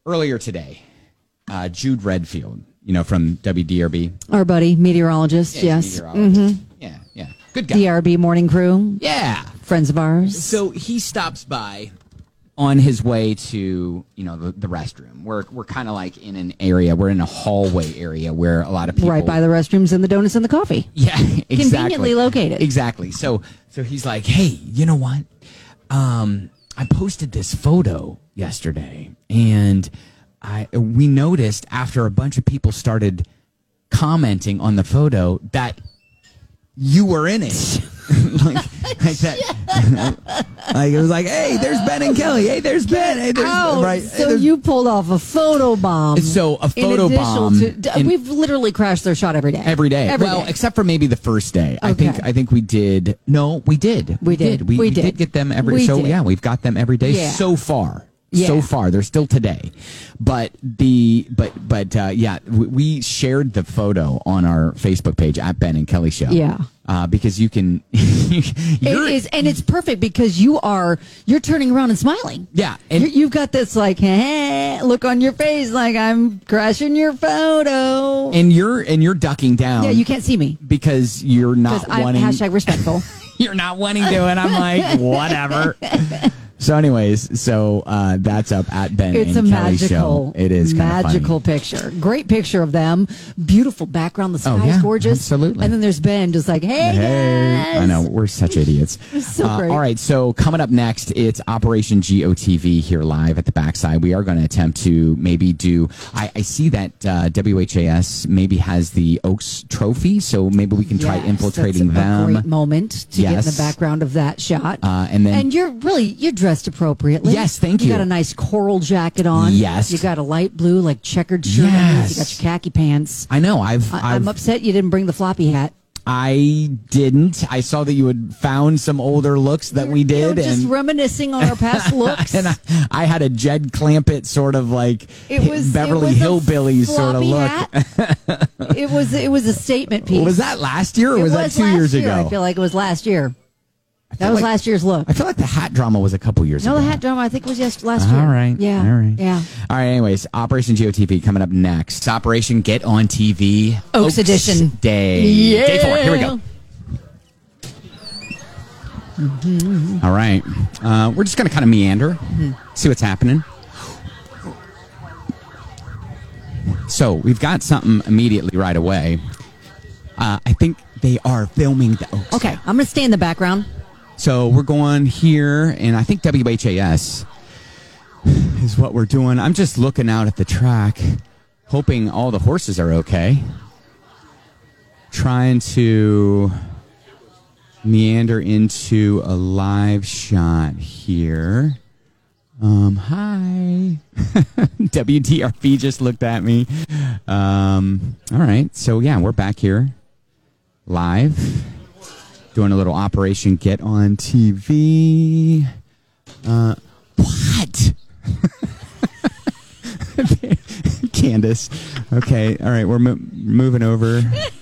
earlier today, Jude Redfield, from WDRB. Our buddy, meteorologist, yes. Meteorologist. Yeah. Good guy. DRB morning crew. Yeah. Friends of ours. So he stops by on his way to, the restroom. We're kind of like in an area. We're in a hallway area where a lot of people... Right by the restrooms and the donuts and the coffee. Yeah, exactly. Conveniently located. Exactly. So he's like, hey, you know what? I posted this photo yesterday, and we noticed after a bunch of people started commenting on the photo that you were in it. like that. Like it was like, hey, there's Ben and Kelly. Hey, there's Ben. Hey, there's right. So there's, you pulled off a photo bomb. So a photo bomb. We've literally crashed their shot every day. Every day. Except for maybe the first day. Okay. I think we did. No, we did. We did get them every. We've got them every day so far. Yeah. So far, they're still today, but we shared the photo on our Facebook page at Ben and Kelly Show. Yeah, because you can. And it's perfect because you're turning around and smiling. Yeah, and you've got this like look on your face, like I'm crashing your photo, and you're ducking down. Yeah, you can't see me because you're not wanting. Hashtag respectful. You're not wanting to, and I'm like whatever. So anyways, that's up at Ben and Kelly Show. It is magical picture. Great picture of them. Beautiful background. The sky's gorgeous. Absolutely. And then there's Ben just like, hey guys. I know. We're such idiots. So great. All right. So coming up next, it's Operation GOTV here live at the backside. We are going to attempt to maybe do, I see that WHAS maybe has the Oaks Trophy. So maybe we can try infiltrating them. A great moment to get in the background of that shot. And you're dressed appropriately. Yes, thank you. You got a nice coral jacket on. Yes. You got a light blue, like checkered shirt. Yes. You got your khaki pants. I know. I'm upset you didn't bring the floppy hat. I didn't. I saw that you had found some older looks that we did. Just reminiscing on our past looks. And I had a Jed Clampett sort of like Beverly Hillbillies sort of look. It was a statement piece. Was that last year or was that 2 years ago? I feel like it was last year. That was last year's look. I feel like the hat drama was a couple years ago. No, the hat drama I think was last year. All right. Yeah. All right. Yeah. All right. Anyways, Operation GOTV coming up next. It's Operation Get on TV. Oaks Edition. Day. Yeah. Day 4. Here we go. Mm-hmm. All right. We're just going to kind of meander, see what's happening. So we've got something immediately right away. I think they are filming the Oaks. Okay. I'm going to stay in the background. So we're going here, and I think WHAS is what we're doing. I'm just looking out at the track, hoping all the horses are okay. Trying to meander into a live shot here. Hi. WDRB just looked at me. All right. So, yeah, we're back here live. Doing a little Operation Get on TV. What? Candace. Okay. All right. We're moving over.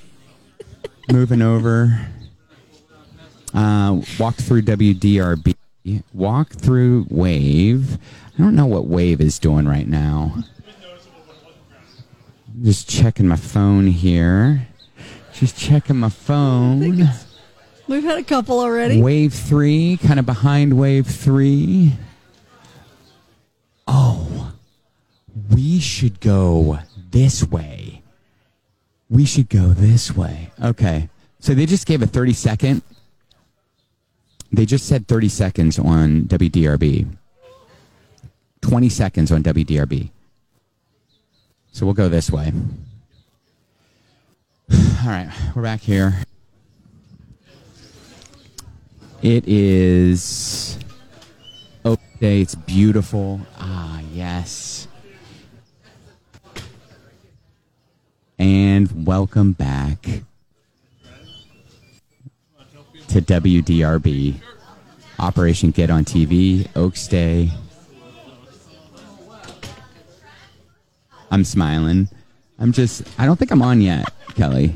Walk through WDRB. Walk through Wave. I don't know what Wave is doing right now. I'm just checking my phone here. Just checking my phone. We've had a couple already. Wave 3, kind of behind Wave 3. Oh, we should go this way. Okay. So they just gave a 30-second. They just said 30 seconds on WDRB. 20 seconds on WDRB. So we'll go this way. All right, we're back here. It is Oak Day. It's beautiful. Ah, yes. And welcome back to WDRB. Operation Get on TV, Oaks Day. I'm smiling. I don't think I'm on yet, Kelly.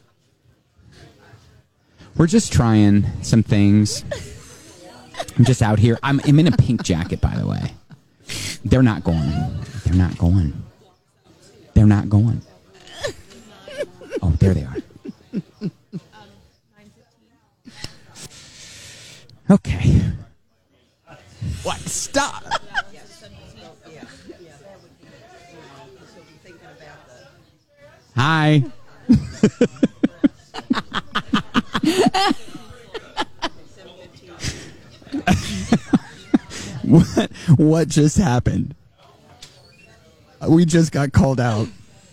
We're just trying some things. I'm just out here. I'm in a pink jacket, by the way. They're not going. They're not going. They're not going. Oh, there they are. Okay. What? Stop. Hi. What just happened? We just got called out.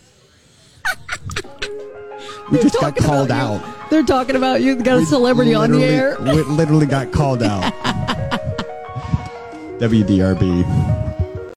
We just got called out. They're talking about you. Got a celebrity on the air. We literally got called out. WDRB.